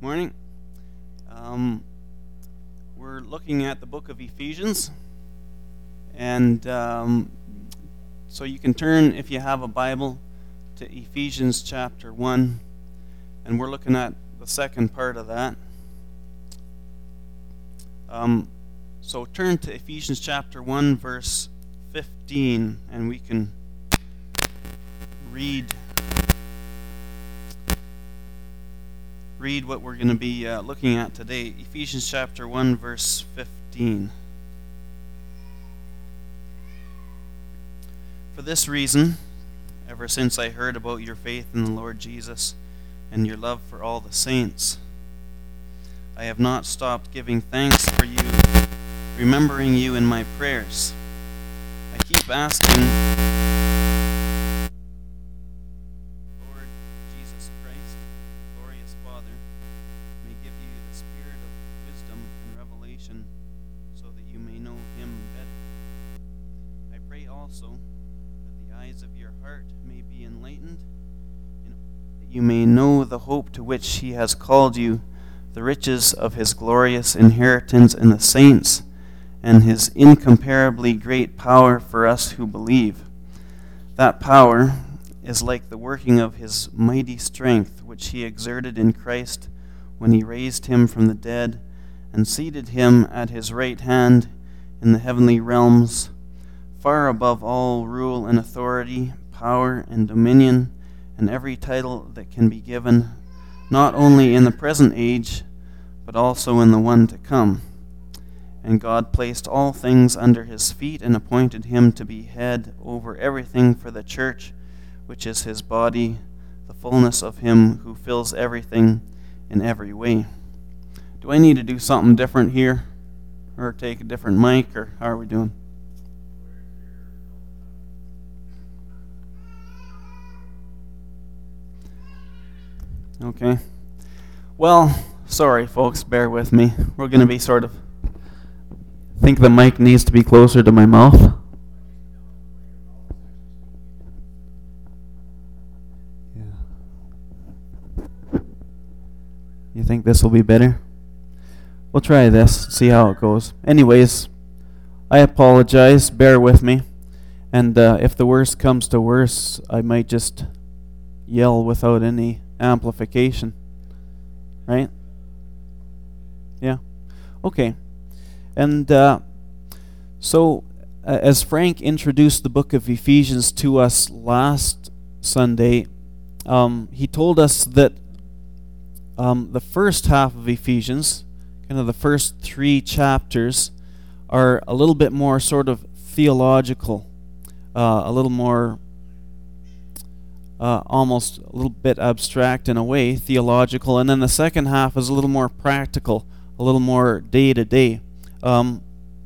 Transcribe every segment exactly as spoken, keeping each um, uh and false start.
Morning. Um, we're looking at the book of Ephesians, and um, so you can turn, if you have a Bible, to Ephesians chapter one, and we're looking at the second part of that. Um, so turn to Ephesians chapter one, verse fifteen, and we can read read what we're going to be uh, looking at today. Ephesians chapter one, verse fifteen. For this reason, ever since I heard about your faith in the Lord Jesus and your love for all the saints, I have not stopped giving thanks for you, remembering you in my prayers. I keep asking, Lord Jesus Christ, glorious Father, may give you the spirit of wisdom and revelation so that you may know him better. I pray also that the eyes of your heart may be enlightened, and that you may know the hope to which he has called you, the riches of his glorious inheritance in the saints, and his incomparably great power for us who believe. That power is like the working of his mighty strength, which he exerted in Christ when he raised him from the dead and seated him at his right hand in the heavenly realms, far above all rule and authority, power and dominion, and every title that can be given, not only in the present age, but also in the one to come. And God placed all things under his feet and appointed him to be head over everything for the church, which is his body, the fullness of him who fills everything in every way. Do I need to do something different here? Or take a different mic? Or how are we doing? Okay. Well, sorry folks, bear with me. We're going to be sort of... I think the mic needs to be closer to my mouth. Yeah. You think this will be better? We'll try this, see how it goes. Anyways, I apologize, bear with me. And uh, if the worst comes to worse, I might just yell without any amplification. Right? Yeah. Okay. And uh, so, uh, as Frank introduced the book of Ephesians to us last Sunday, um, he told us that um, the first half of Ephesians, kind of the first three chapters, are a little bit more sort of theological, uh, a little more uh, almost a little bit abstract in a way, theological, and then the second half is a little more practical, a little more day-to-day. Um,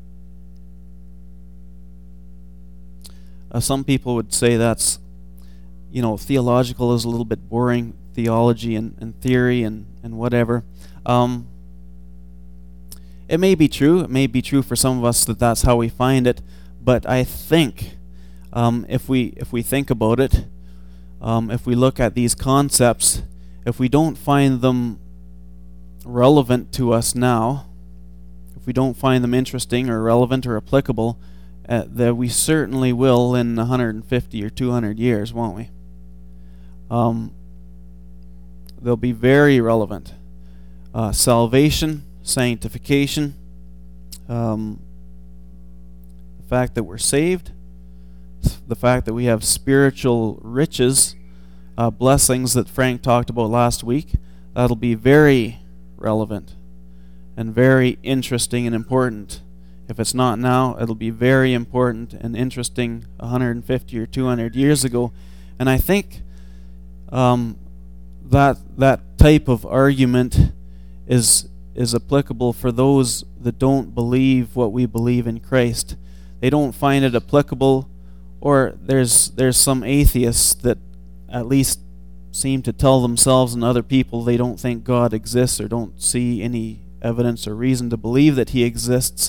uh, some people would say that's, you know, theological is a little bit boring, theology and, and theory and, and whatever. Um, it may be true. It may be true for some of us that that's how we find it. But I think um, if we if we think about it, um, if we look at these concepts, if we don't find them relevant to us now, if we don't find them interesting or relevant or applicable, uh, that we certainly will in one hundred fifty or two hundred years, won't we? Um, they'll be very relevant. Uh, salvation, sanctification, um, the fact that we're saved, the fact that we have spiritual riches, uh, blessings that Frank talked about last week, that'll be very relevant and very interesting and important. If it's not now, it'll be very important and interesting one hundred fifty or two hundred years ago. And I think um, that that type of argument is is applicable for those that don't believe what we believe in Christ. They don't find it applicable, or there's there's some atheists that at least seem to tell themselves and other people they don't think God exists or don't see any evidence or reason to believe that he exists.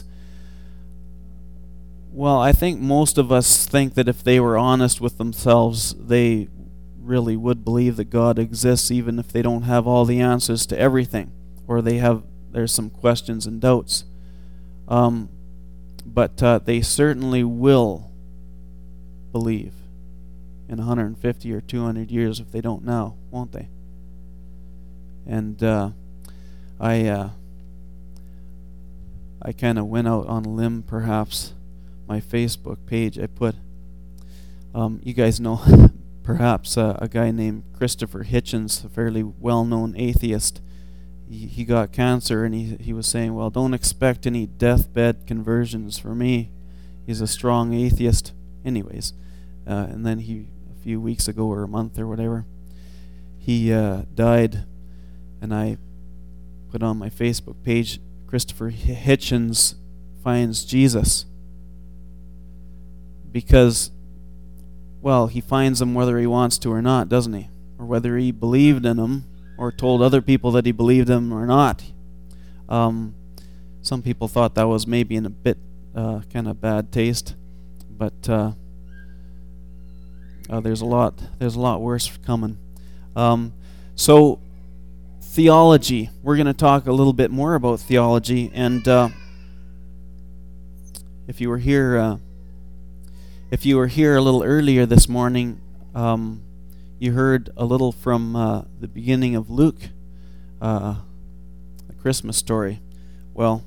Well, I think most of us think that if they were honest with themselves, they really would believe that God exists, even if they don't have all the answers to everything, or they have there's some questions and doubts. Um, but uh, they certainly will believe in one hundred fifty or two hundred years if they don't now, won't they? And uh, I uh, I kind of went out on a limb, perhaps. My Facebook page, I put, um, you guys know, perhaps uh, a guy named Christopher Hitchens, a fairly well-known atheist. He, he got cancer, and he he was saying, well, don't expect any deathbed conversions for me. He's a strong atheist. Anyways, uh, and then he, a few weeks ago or a month or whatever, he uh, died, and I put on my Facebook page, Christopher Hitchens finds Jesus. Because, well, he finds him whether he wants to or not, doesn't he? Or whether he believed in him or told other people that he believed him or not. Um, some people thought that was maybe in a bit uh, kind of bad taste, but uh, uh, there's a lot there's a lot worse coming. Um, so theology, we're going to talk a little bit more about theology, and uh, if you were here. Uh, If you were here a little earlier this morning, um, you heard a little from uh, the beginning of Luke, uh, the Christmas story. Well,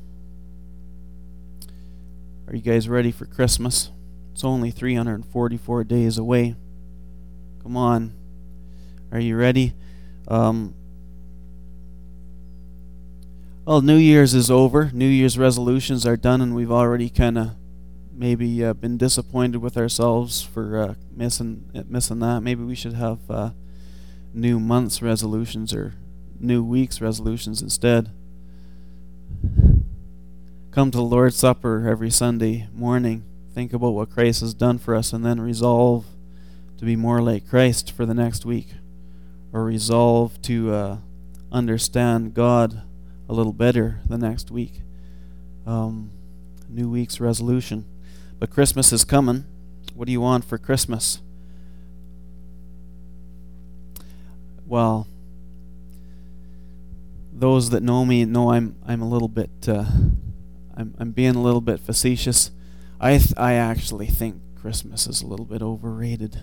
are you guys ready for Christmas? It's only three hundred forty-four days away. Come on. Are you ready? Um, well, New Year's is over. New Year's resolutions are done, and we've already kind of maybe uh, been disappointed with ourselves for uh, missing uh, missing that. Maybe we should have uh, new month's resolutions or new week's resolutions instead. Come to the Lord's Supper every Sunday morning. Think about what Christ has done for us, and then resolve to be more like Christ for the next week, or resolve to uh, understand God a little better the next week. Um, new week's resolution. But Christmas is coming. What do you want for Christmas? Well, those that know me know I'm I'm a little bit uh, I'm I'm being a little bit facetious. I th- I actually think Christmas is a little bit overrated.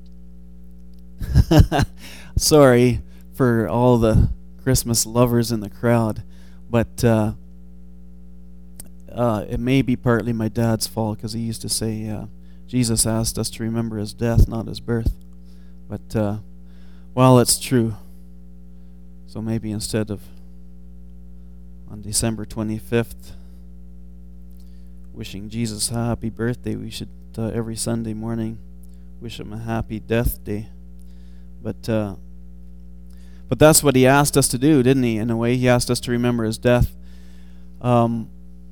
Sorry for all the Christmas lovers in the crowd, but. Uh, Uh, it may be partly my dad's fault, because he used to say uh, Jesus asked us to remember his death, not his birth. But, uh, well, it's true. So maybe instead of on December twenty-fifth wishing Jesus a happy birthday, we should uh, every Sunday morning wish him a happy death day. But uh, but that's what he asked us to do, didn't he? In a way, he asked us to remember his death. Um,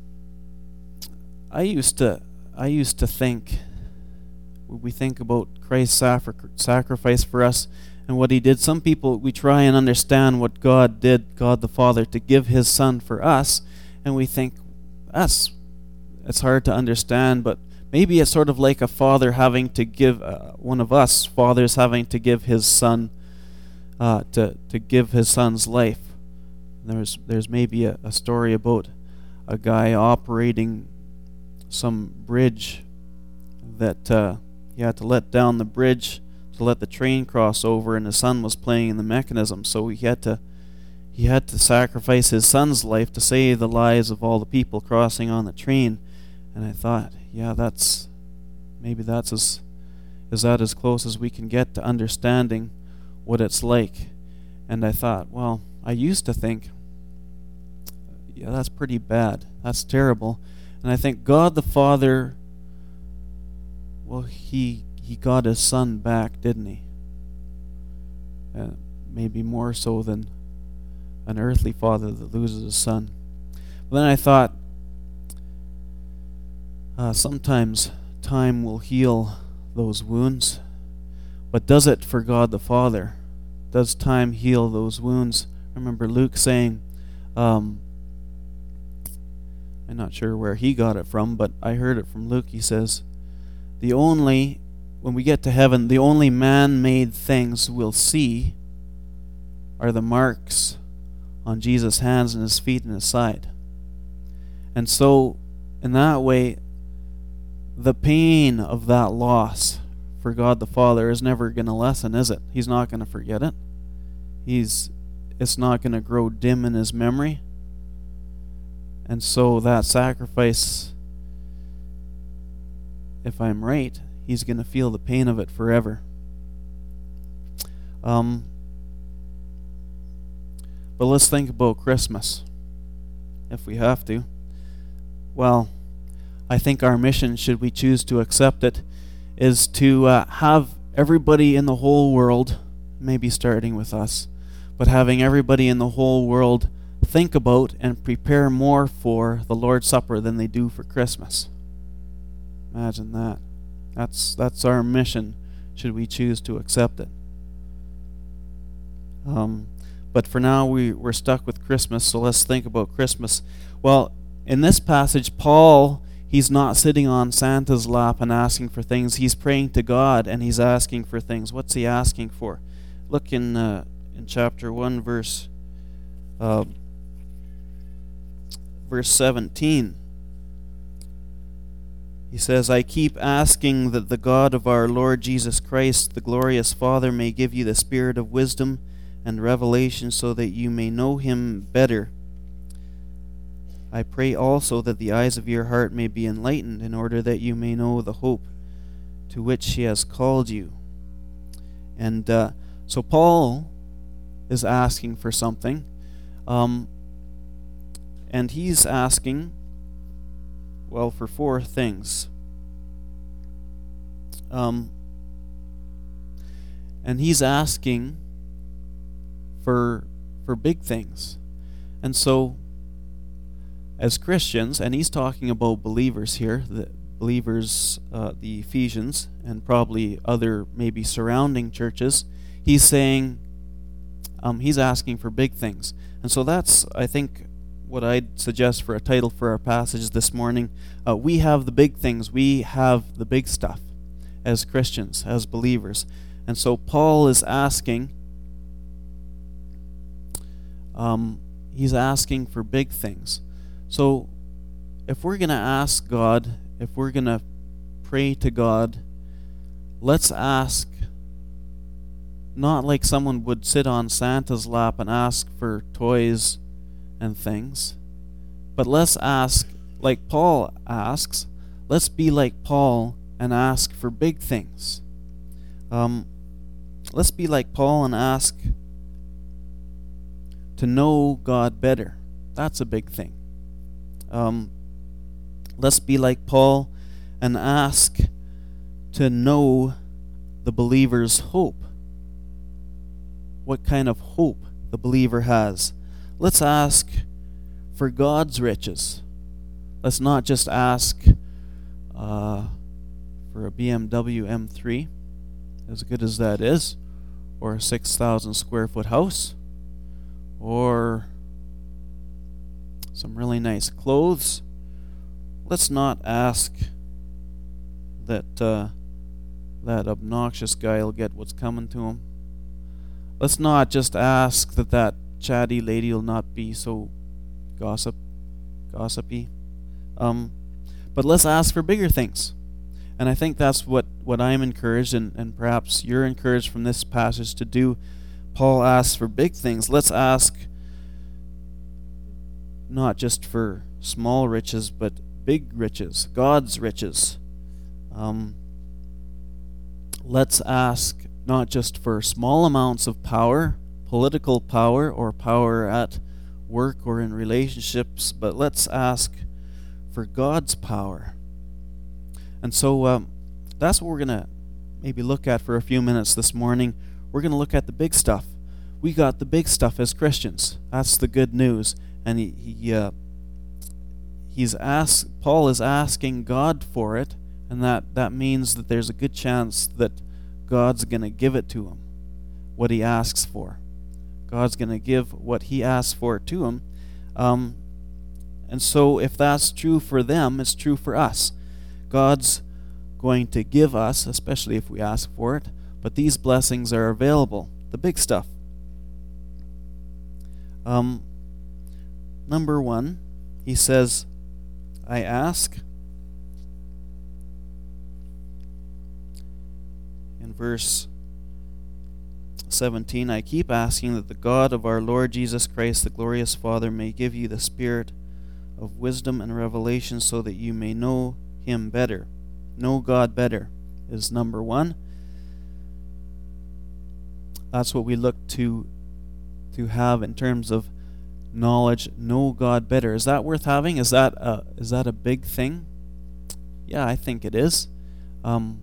I used to, I used to think, we think about Christ's sacrifice for us and what he did. Some people, we try and understand what God did, God the Father, to give his Son for us, and we think that's, it's hard to understand, but maybe it's sort of like a father having to give, uh, one of us fathers having to give his son, uh, to to give his son's life. There's there's maybe a, a story about a guy operating some bridge that uh, he had to let down the bridge to let the train cross over, and his son was playing in the mechanism, so he had to he had to sacrifice his son's life to save the lives of all the people crossing on the train. And I thought, yeah, that's maybe that's as is that as close as we can get to understanding what it's like. And I thought, well, I used to think, yeah, that's pretty bad. That's terrible. And I think God the Father, well, he he got his son back, didn't he? Uh, maybe more so than an earthly father that loses his son. But then I thought, uh, sometimes time will heal those wounds, but does it for God the Father? Does time heal those wounds? I remember Luke saying, um, I'm not sure where he got it from, but I heard it from Luke. He says, the only when we get to heaven, the only man-made things we'll see are the marks on Jesus' hands and his feet and his side. And so, in that way, the pain of that loss for God the Father is never going to lessen, is it? He's not going to forget it. He's, it's not going to grow dim in his memory. And so that sacrifice, if I'm right, he's going to feel the pain of it forever. Um, but let's think about Christmas, if we have to. Well, I think our mission, should we choose to accept it, is to uh, have everybody in the whole world, maybe starting with us, but having everybody in the whole world think about and prepare more for the Lord's Supper than they do for Christmas. Imagine that. That's that's our mission, should we choose to accept it. Um, but for now, we, we're stuck with Christmas, so let's think about Christmas. Well, in this passage, Paul, he's not sitting on Santa's lap and asking for things. He's praying to God, and he's asking for things. What's he asking for? Look in uh, in chapter one, verse uh, verse seventeen. He says, I keep asking that the God of our Lord Jesus Christ, the glorious Father, may give you the spirit of wisdom and revelation so that you may know him better. I pray also that the eyes of your heart may be enlightened, in order that you may know the hope to which he has called you. And uh, so Paul is asking for something. Um, and he's asking, well, for four things. Um, and he's asking for for big things. And so, as Christians, and he's talking about believers here, the believers, uh, the Ephesians, and probably other maybe surrounding churches, he's saying, um, he's asking for big things. And so that's, I think, what I'd suggest for a title for our passage this morning. Uh, we have the big things. We have the big stuff as Christians, as believers. And so Paul is asking, um, he's asking for big things. So if we're going to ask God, if we're going to pray to God, let's ask not like someone would sit on Santa's lap and ask for toys and things, but let's ask like Paul asks. Let's be like Paul and ask for big things. Um, let's be like Paul and ask to know God better. That's a big thing. Um, let's be like Paul and ask to know the believer's hope. What kind of hope the believer has. Let's ask for God's riches. Let's not just ask uh, for a B M W M three, as good as that is, or a six thousand square foot house, or some really nice clothes. Let's not ask that uh, that obnoxious guy will get what's coming to him. Let's not just ask that that chatty lady will not be so gossip, gossipy. Um, but let's ask for bigger things. And I think that's what, what I'm encouraged, and, and perhaps you're encouraged from this passage to do. Paul asks for big things. Let's ask not just for small riches, but big riches, God's riches. Um, let's ask not just for small amounts of power, political power, or power at work or in relationships, but let's ask for God's power. And so um, that's what we're going to maybe look at for a few minutes this morning. We're going to look at the big stuff. We got the big stuff as Christians. That's the good news. And he, he uh, he's asked, Paul is asking God for it, and that, that means that there's a good chance that God's going to give it to him, what he asks for. God's going to give what he asks for to him. Um, and so if that's true for them, it's true for us. God's going to give us, especially if we ask for it, but these blessings are available, the big stuff. Um, number one, he says, I ask, in verse seventeen, I keep asking that the God of our Lord Jesus Christ, the glorious Father, may give you the spirit of wisdom and revelation so that you may know him better. Know God better is number one. That's what we look to to have in terms of knowledge. Know God better. Is that worth having? Is that a, is that a big thing? Yeah, I think it is. Um,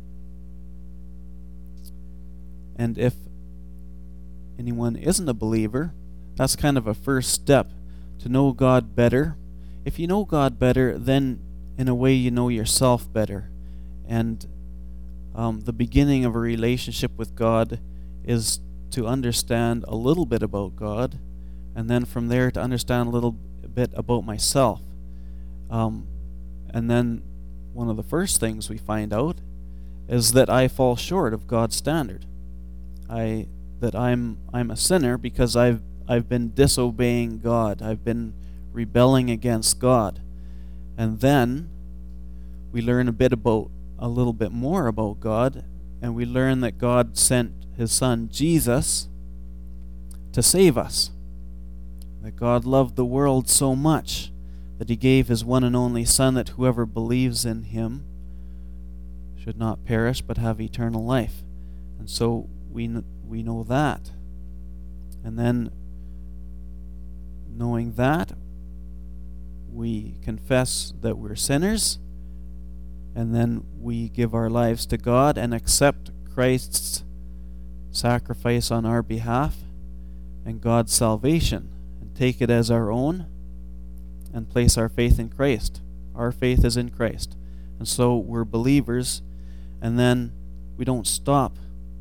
and if anyone isn't a believer, that's kind of a first step to know God better. If you know God better, then in a way you know yourself better. And um, the beginning of a relationship with God is to understand a little bit about God, and then from there to understand a little bit about myself. Um, and then one of the first things we find out is that I fall short of God's standard. I that I'm I'm a sinner because I've I've been disobeying God. I've been rebelling against God. And then we learn a bit about a little bit more about God, and we learn that God sent his son Jesus to save us. That God loved the world so much that he gave his one and only Son, that whoever believes in him should not perish but have eternal life. And so we kn- we know that. And then, knowing that, we confess that we're sinners, and then we give our lives to God and accept Christ's sacrifice on our behalf and God's salvation, and take it as our own and place our faith in Christ. Our faith is in Christ. And so we're believers, and then we don't stop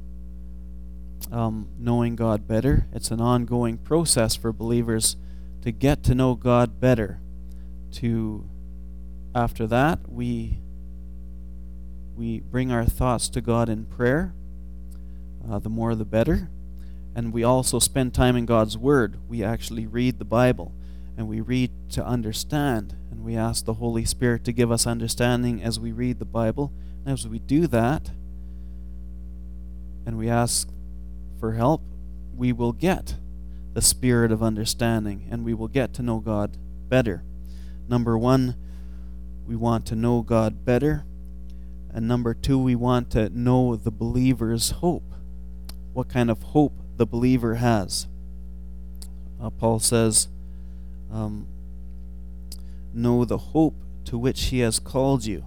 um, knowing God better. It's an ongoing process for believers to get to know God better. To after that, we we bring our thoughts to God in prayer. Uh, the more the better. And we also spend time in God's Word. We actually read the Bible, and we read to understand, and we ask the Holy Spirit to give us understanding as we read the Bible. And as we do that, and we ask for help, we will get the spirit of understanding, and we will get to know God better. Number one, we want to know God better. And number two, we want to know the believer's hope. What kind of hope the believer has. Uh, Paul says, um, know the hope to which he has called you.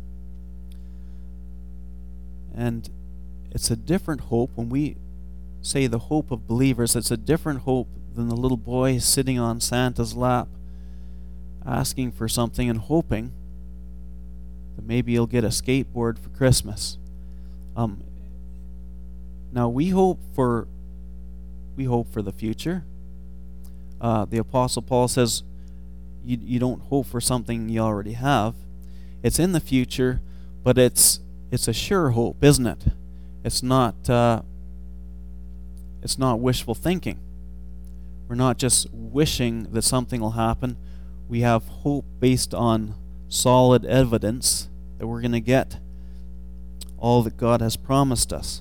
And it's a different hope. When we say the hope of believers, it's a different hope than the little boy sitting on Santa's lap asking for something and hoping that maybe he'll get a skateboard for Christmas. Um, now we hope for we hope for the future. Uh, the Apostle Paul says you you don't hope for something you already have. It's in the future, but it's it's a sure hope, isn't it? It's not uh, it's not wishful thinking. We're not just wishing that something will happen. We have hope based on solid evidence that we're going to get all that God has promised us.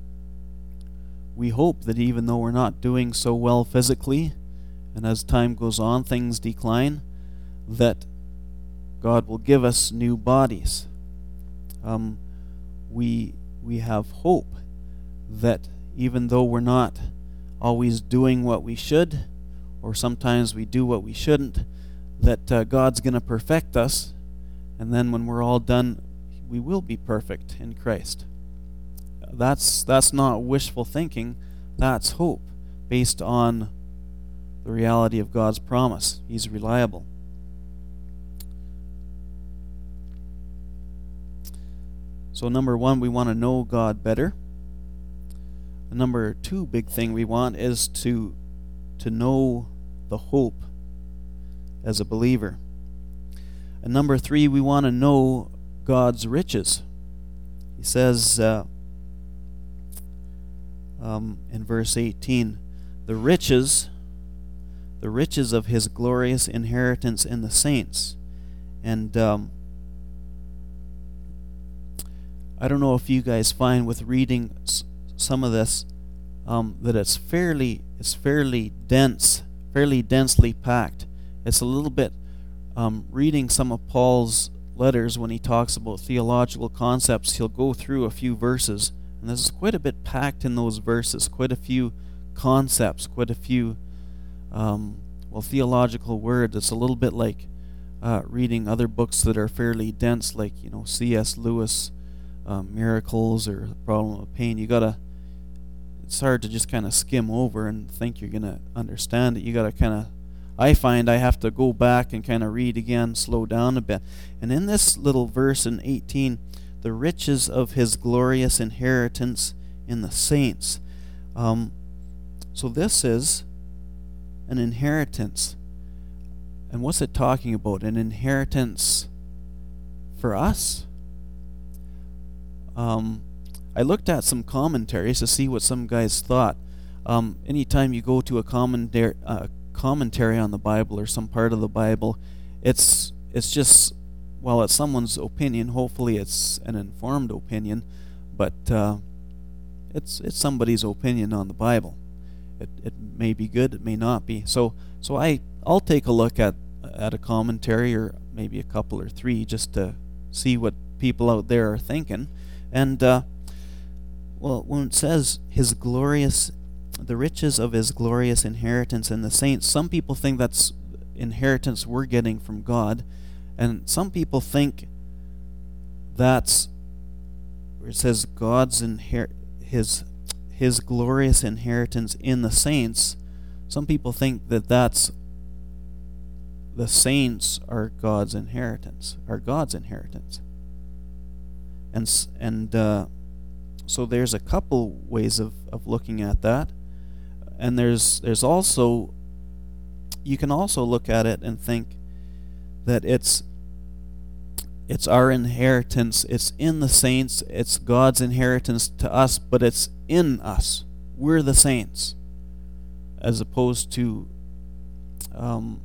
We hope that even though we're not doing so well physically, and as time goes on things decline, that God will give us new bodies. Um, we we have hope that even though we're not always doing what we should, or sometimes we do what we shouldn't, that uh, God's going to perfect us, and then when we're all done, we will be perfect in Christ. That's that's not wishful thinking. That's hope based on the reality of God's promise. He's reliable. So number one, we want to know God better. The number two big thing we want is to to know the hope as a believer. And number three, we want to know God's riches. He says uh, um, in verse eighteen, the riches, the riches of his glorious inheritance in the saints. And um, I don't know if you guys find with reading s- some of this um, that it's fairly it's fairly dense, fairly densely packed. It's a little bit um, reading some of Paul's letters when he talks about theological concepts. He'll go through a few verses, and there's quite a bit packed in those verses. Quite a few concepts, quite a few um, well theological words. It's a little bit like uh, reading other books that are fairly dense, like you know C S Lewis. Um, miracles or the problem of pain. You gotta, it's hard to just kind of skim over and think you're gonna understand it. You gotta kind of, I find I have to go back and kind of read again, slow down a bit. And in this little verse in eighteen, the riches of his glorious inheritance in the saints. Um, so this is an inheritance. And what's it talking about? An inheritance for us? Um, I looked at some commentaries to see what some guys thought. Um, anytime you go to a commentary, uh, commentary on the Bible or some part of the Bible, it's it's just, well, it's someone's opinion. Hopefully, it's an informed opinion, but uh, it's it's somebody's opinion on the Bible. It it may be good, it may not be. So so I I'll take a look at at a commentary or maybe a couple or three just to see what people out there are thinking. And, uh, well, when it says his glorious, the riches of his glorious inheritance in the saints, some people think that's inheritance we're getting from God, and some people think that's where it says God's inher- his his glorious inheritance in the saints. Some people think that that's the saints are God's inheritance, are God's inheritance. And and uh, so there's a couple ways of, of looking at that, and there's there's also, you can also look at it and think that it's it's our inheritance, it's in the saints, it's God's inheritance to us, but it's in us. We're the saints, as opposed to um,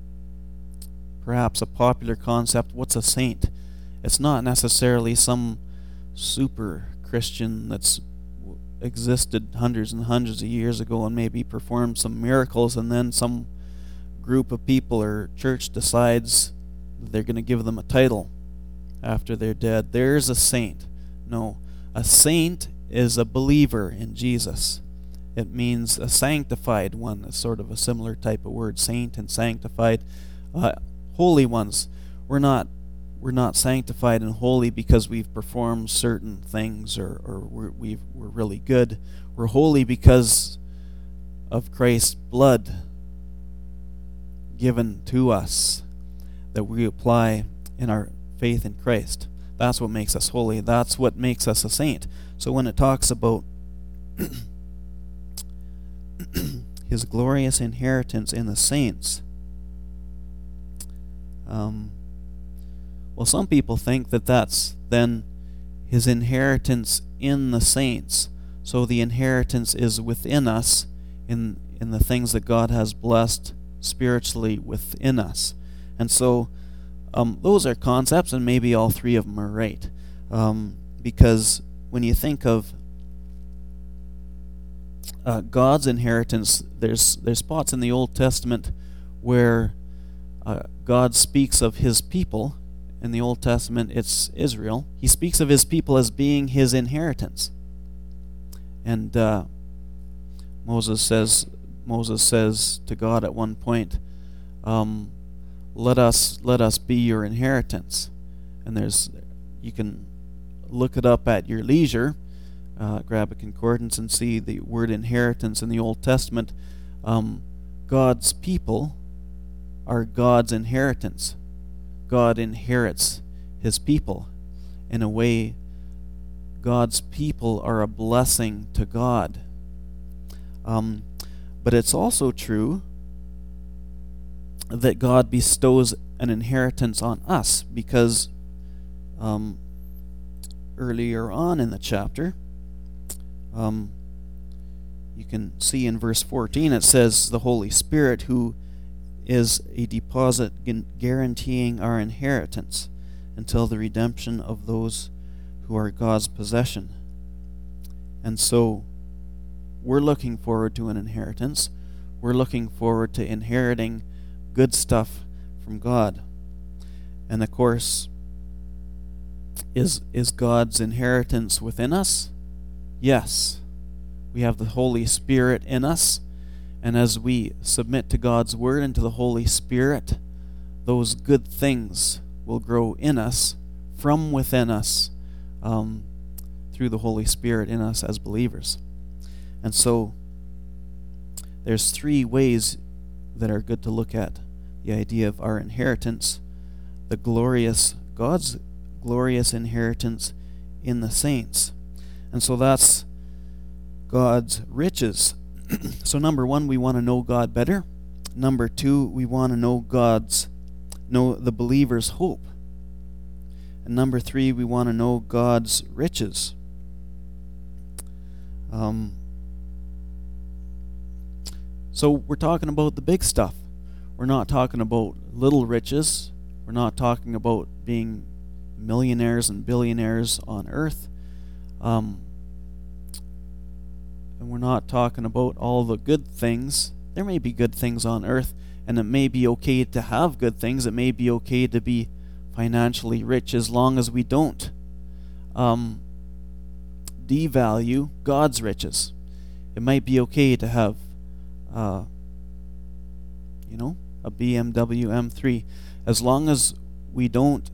perhaps a popular concept. What's a saint? It's not necessarily some super Christian that's existed hundreds and hundreds of years ago and maybe performed some miracles, and then some group of people or church decides that they're going to give them a title after they're dead. There's a saint. No, a saint is a believer in Jesus. It means a sanctified one. It's sort of a similar type of word, saint and sanctified. Uh, holy ones. We're not We're not sanctified and holy because we've performed certain things or, or we're, we've, we're really good. We're holy because of Christ's blood given to us that we apply in our faith in Christ. That's what makes us holy. That's what makes us a saint. So when it talks about his glorious inheritance in the saints, um, well, some people think that that's then his inheritance in the saints. So the inheritance is within us in in the things that God has blessed spiritually within us. And so um, those are concepts, and maybe all three of them are right. Um, because when you think of uh, God's inheritance, there's there's spots in the Old Testament where uh, God speaks of his people. In the Old Testament, it's Israel. He speaks of his people as being his inheritance. And uh, Moses says, Moses says to God at one point, um, "Let us, let us be your inheritance." And there's, you can look it up at your leisure. Uh, grab a concordance and see the word inheritance in the Old Testament. Um, God's people are God's inheritance. God inherits his people. In a way, God's people are a blessing to God. Um, but it's also true that God bestows an inheritance on us, because um, earlier on in the chapter. Um, you can see in verse fourteen it says, the Holy Spirit, who is a deposit guaranteeing our inheritance until the redemption of those who are God's possession. And so we're looking forward to an inheritance. We're looking forward to inheriting good stuff from God. And of course, is is God's inheritance within us? Yes. We have the Holy Spirit in us. And as we submit to God's Word and to the Holy Spirit, those good things will grow in us, from within us, um, through the Holy Spirit in us as believers. And so, there's three ways that are good to look at the idea of our inheritance. The glorious, God's glorious inheritance in the saints. And so that's God's riches. So number one, we want to know God better. Number two, we want to know God's, know the believer's hope. And number three, we want to know God's riches. Um, so we're talking about the big stuff. We're not talking about little riches. We're not talking about being millionaires and billionaires on earth. Um, and we're not talking about all the good things. There may be good things on earth, and it may be okay to have good things. It may be okay to be financially rich as long as we don't um, devalue God's riches. It might be okay to have, uh, you know, a B M W M three, as long as we don't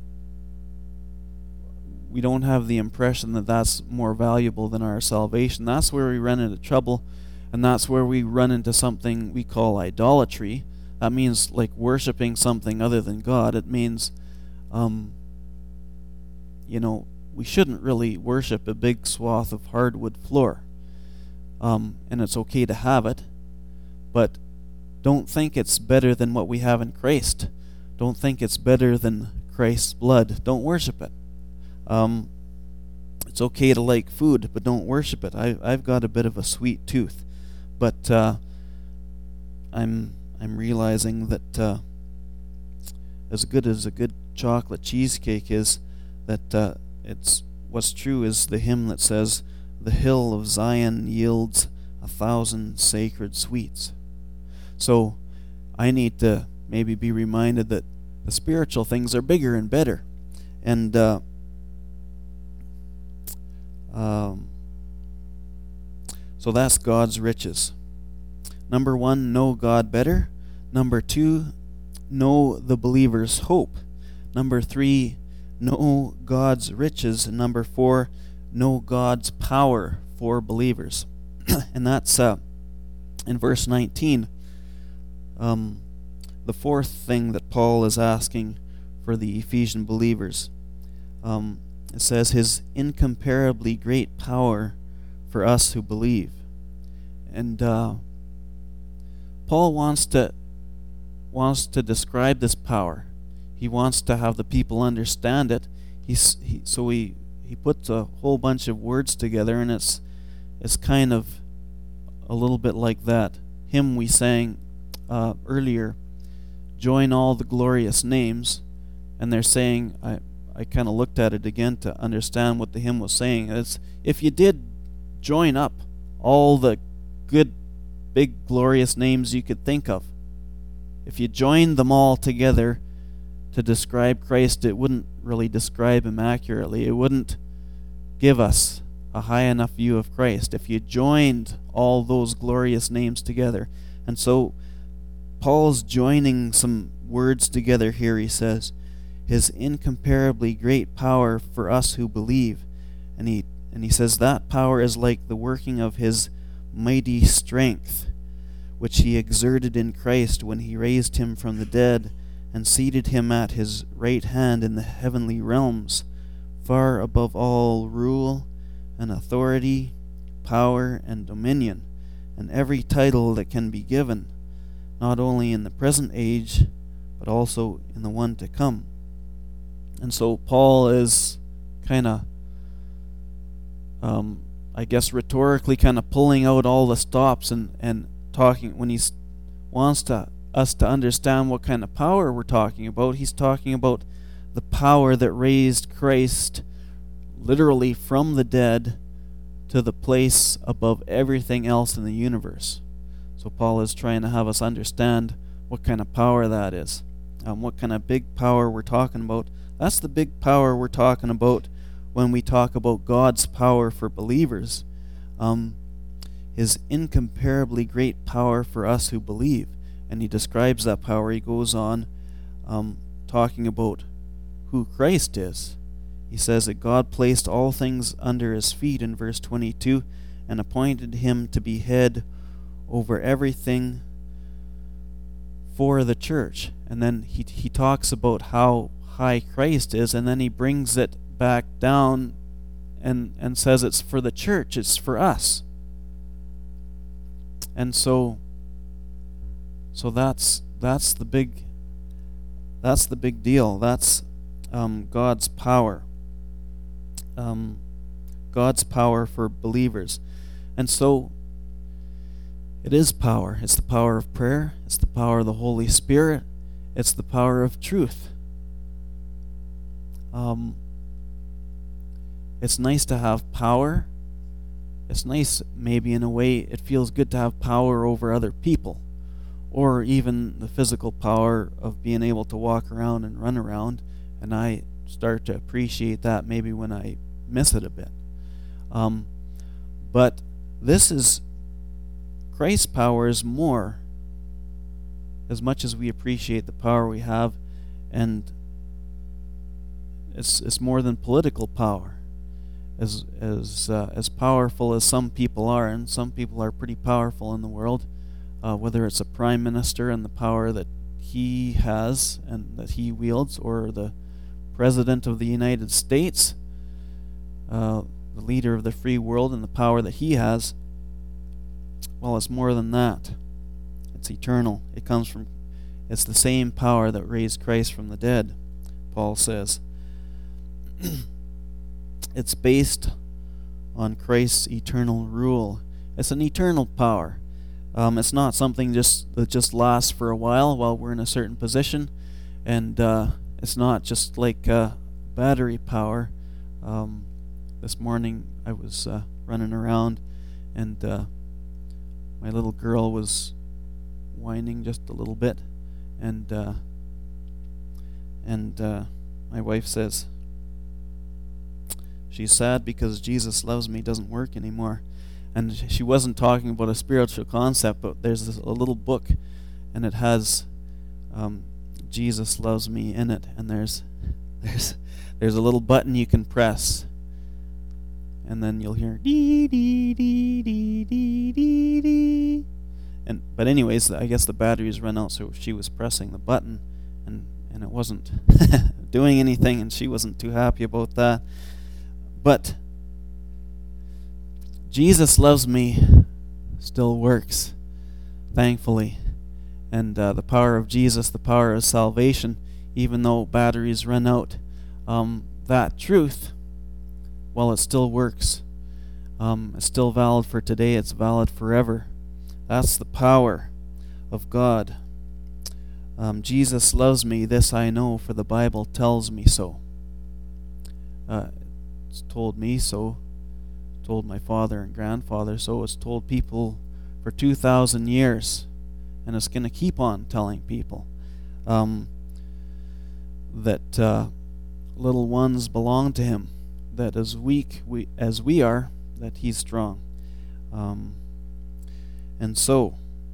we don't have the impression that that's more valuable than our salvation. That's where we run into trouble, and that's where we run into something we call idolatry. That means like worshiping something other than God. It means, um, you know, we shouldn't really worship a big swath of hardwood floor. Um, and it's okay to have it, but don't think it's better than what we have in Christ. Don't think it's better than Christ's blood. Don't worship it. Um, it's okay to like food, but don't worship it. I, I've got a bit of a sweet tooth, but uh, I'm I'm realizing that uh, as good as a good chocolate cheesecake is, that uh, it's what's true is the hymn that says, "The hill of Zion yields a thousand sacred sweets." So I need to maybe be reminded that the spiritual things are bigger and better, and uh, Um, so that's God's riches. Number one, know God better. Number two, know the believer's hope. Number three, know God's riches. And number four, know God's power for believers. And that's uh, in verse nineteen. Um, the fourth thing that Paul is asking for the Ephesian believers. Um, It says his incomparably great power for us who believe. And uh, Paul wants to wants to describe this power. He wants to have the people understand it. He's, he, so he, he puts a whole bunch of words together, and it's it's kind of a little bit like that hymn we sang uh, earlier, "Join all the glorious names," and they're saying, I I kind of looked at it again to understand what the hymn was saying. It's, if you did join up all the good, big, glorious names you could think of, if you joined them all together to describe Christ, it wouldn't really describe him accurately. It wouldn't give us a high enough view of Christ if you joined all those glorious names together. And so Paul's joining some words together here. He says, his incomparably great power for us who believe. And he and he says that power is like the working of his mighty strength, which he exerted in Christ when he raised him from the dead and seated him at his right hand in the heavenly realms, far above all rule and authority, power and dominion, and every title that can be given, not only in the present age, but also in the one to come. And so Paul is kind of um, I guess rhetorically kind of pulling out all the stops and, and talking, when he wants to us to understand what kind of power we're talking about, he's talking about the power that raised Christ literally from the dead to the place above everything else in the universe. So Paul is trying to have us understand what kind of power that is, um, what kind of big power we're talking about. That's the big power we're talking about when we talk about God's power for believers, um, his incomparably great power for us who believe. And he describes that power. He goes on um, talking about who Christ is. He says that God placed all things under his feet in verse twenty-two and appointed him to be head over everything for the church. And then he he talks about how high Christ is, and then he brings it back down and and says it's for the church, it's for us. And so so that's that's the big that's the big deal. That's um, God's power. Um, God's power for believers. And so it is power. It's the power of prayer. It's the power of the Holy Spirit. It's the power of truth. Um, it's nice to have power. It's nice, maybe in a way, it feels good to have power over other people, or even the physical power of being able to walk around and run around. And I start to appreciate that maybe when I miss it a bit. Um, but this is, Christ's power is more, as much as we appreciate the power we have, and it's it's more than political power. As as uh, as powerful as some people are, and some people are pretty powerful in the world, uh, whether it's a prime minister and the power that he has and that he wields, or the president of the United States, uh, the leader of the free world, and the power that he has. Well, it's more than that. It's eternal. It comes from, it's the same power that raised Christ from the dead, Paul says. It's based on Christ's eternal rule. It's an eternal power. Um, it's not something just that just lasts for a while while we're in a certain position, and uh, it's not just like uh, battery power. Um, this morning I was uh, running around, and uh, my little girl was whining just a little bit, and uh, and uh, my wife says she's sad because Jesus loves me doesn't work anymore. And she wasn't talking about a spiritual concept, but there's this, a little book, and it has um, Jesus loves me in it, and there's there's there's a little button you can press, and then you'll hear dee dee dee dee dee dee dee. And but anyways, I guess the batteries run out, so she was pressing the button, and and it wasn't doing anything, and she wasn't too happy about that. But Jesus loves me still works, thankfully. And uh, the power of Jesus, the power of salvation, even though batteries run out, um, that truth, well, it still works. Um, it's still valid for today. It's valid forever. That's the power of God. Um, Jesus loves me, this I know, for the Bible tells me so. Uh, it's told me so. Told my father and grandfather so. It's told people for two thousand years, and it's going to keep on telling people um, that uh, little ones belong to him, that as weak we as we are, that he's strong. Um, and so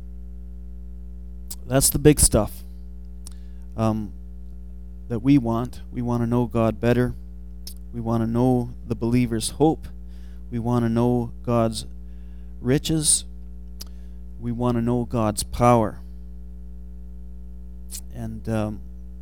that's the big stuff um, that we want. We want to know God better. We want to know the believer's hope. We want to know God's riches. We want to know God's power. And um,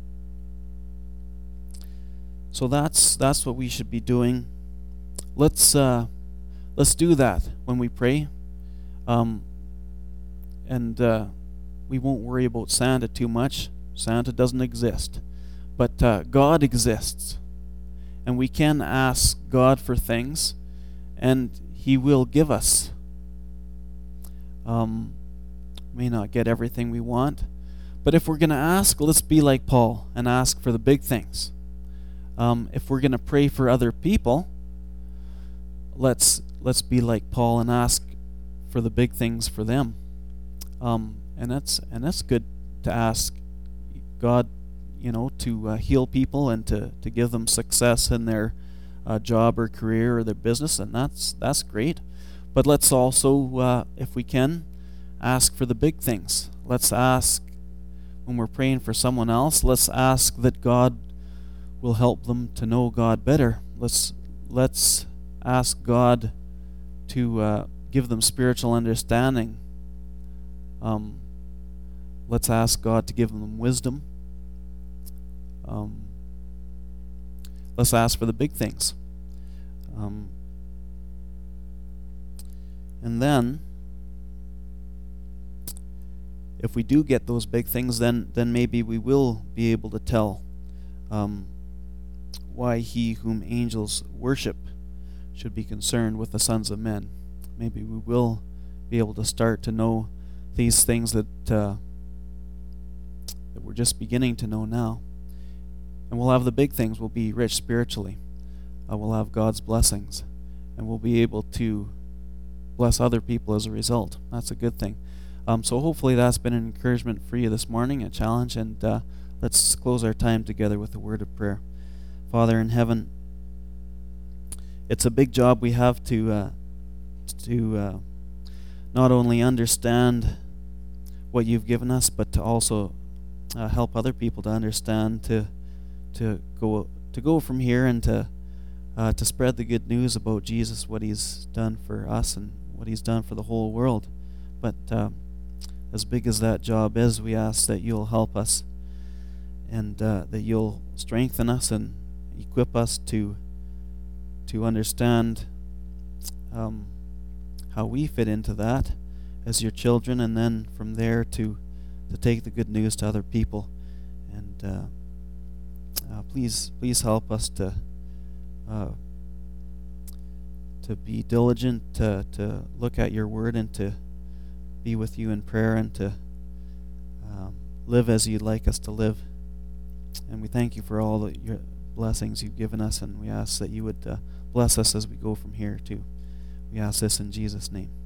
so that's that's what we should be doing. Let's uh, let's do that when we pray. Um, and uh, we won't worry about Santa too much. Santa doesn't exist, but uh, God exists, and we can ask God for things. and He will give us. Um, may not get everything we want, but if we're going to ask, let's be like Paul and ask for the big things. Um, if we're going to pray for other people, let's let's be like Paul and ask for the big things for them. Um, and that's and that's good to ask God, you know, to uh, heal people and to, to give them success in their uh, job or career or their business, and that's that's great. But let's also, uh, if we can, ask for the big things. Let's ask, when we're praying for someone else, let's ask that God will help them to know God better. Let's let's ask God to uh, give them spiritual understanding. Um, let's ask God to give them wisdom. Um, let's ask for the big things. Um, and then, if we do get those big things, then then maybe we will be able to tell um, why He whom angels worship should be concerned with the sons of men. Maybe we will be able to start to know these things that uh, that we're just beginning to know now. And we'll have the big things. We'll be rich spiritually. Uh, we'll have God's blessings. And we'll be able to bless other people as a result. That's a good thing. Um, so hopefully that's been an encouragement for you this morning, a challenge. And uh, let's close our time together with a word of prayer. Father in heaven, it's a big job we have to uh, to uh, not only understand what you've given us, but to also uh, help other people to understand, to to go to go from here and to uh, to spread the good news about Jesus, what He's done for us and what He's done for the whole world. But uh, as big as that job is, we ask that you'll help us and uh, that you'll strengthen us and equip us to to understand um, how we fit into that as your children, and then from there to to take the good news to other people. And uh, uh, please, please help us to uh, to be diligent, to to look at your word, and to be with you in prayer, and to um, live as you'd like us to live. And we thank you for all the, your blessings you've given us, and we ask that you would uh, bless us as we go from here too. We ask this in Jesus' name.